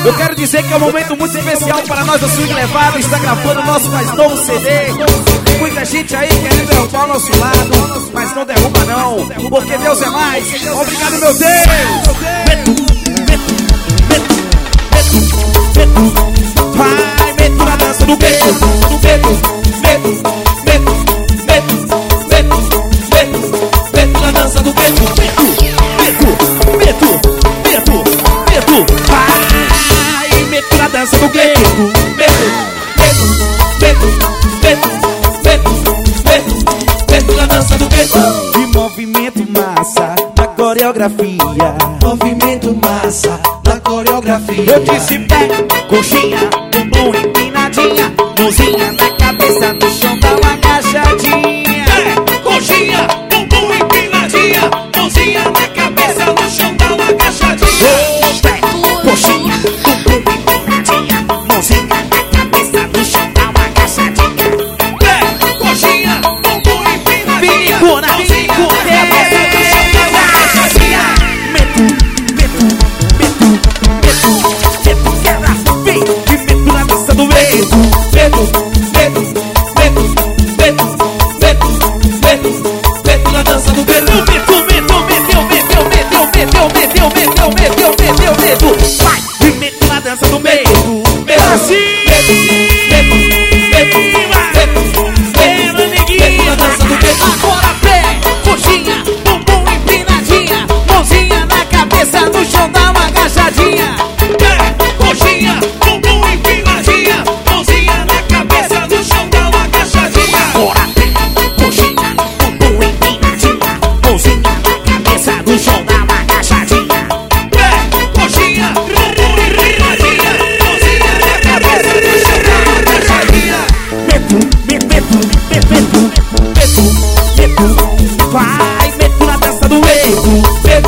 Eu quero dizer que é um momento muito especial para nós do Swing Levado. Está gravando o nosso mais novo CD. Tem muita gente aí querendo derrubar o nosso lado, mas não derruba não, porque Deus é mais. Obrigado, meu Deus. Vai, meto na dança do medo, meto na dança do medo, vai, meto na dança do medo, meto na dança do medo. De movimento massa na coreografia, movimento massa na coreografia. Eu disse pé, coxinha, bumbum empinadinha, mãozinha na cabeça, no chão dá uma agachadinha. Pé, coxinha, bumbum empinadinha, mãozinha na cabeça, no chão dá uma agachadinha. Pé, coxinha, bumbum empinadinha, mãozinha na cabeça, no chão dá uma agachadinha. Pé, coxinha, bumbum empinadinha, Vinicuna, mãozinha na cabeça, no chão dá uma agachadinha. Quebra, vem, e meto na dança do medo, meto na dança do medo. Vai, e meto na dança do medo, assim. Quebra, neguinha, dança do medo. Agora pé, coxinha, bumbum empinadinha, mãozinha na cabeça, no chão dá uma agachadinha. Pé, coxinha, bumbum empinadinha, mãozinha na cabeça, no chão dá uma agachadinha. Agora pé, coxinha, bumbum empinadinha, mãozinha na cabeça, no chão dá uma agachadinha. Pé, coxinha, bumbum empinadinha, mãozinha na cabeça, no chão dá uma agachadinha. Vai, meto na dança do medo,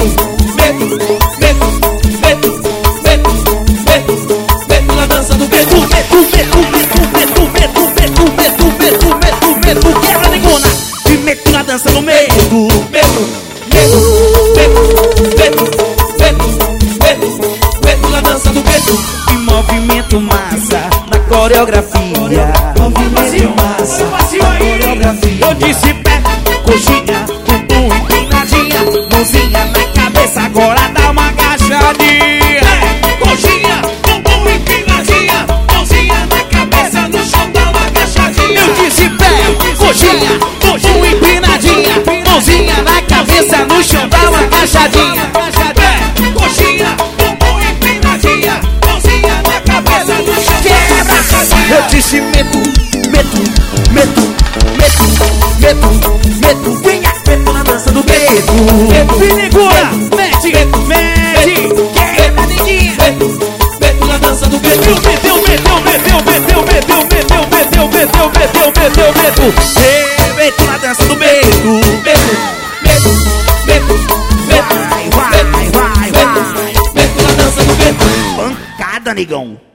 Meto na dança do medo. Quebra, negona, e meto na dança do medo, Meto na dança do medo. e movimento massa na coreografia. Movimento massa na coreografia. Eu disse pé, coxinha, bumbum empinadinha, mãozinha na cabeça, agora dá uma agachadinha. Coxinha, bumbum empinadinha, mãozinha na cabeça, no chão dá uma agachadinha. Eu disse pé, coxinha, bumbum empinadinha, mãozinha na cabeça, no chão dá uma agachadinha. Pé, coxinha, bumbum empinadinha, mãozinha na cabeça, no chão dá uma agachadinha. Eu disse venha, meto na dança do medo. Vinigura, mete, quebra, neguinha. Meto na dança do medo. Meto na dança do medo. Vai. Meto na dança do medo. Pancada, negão.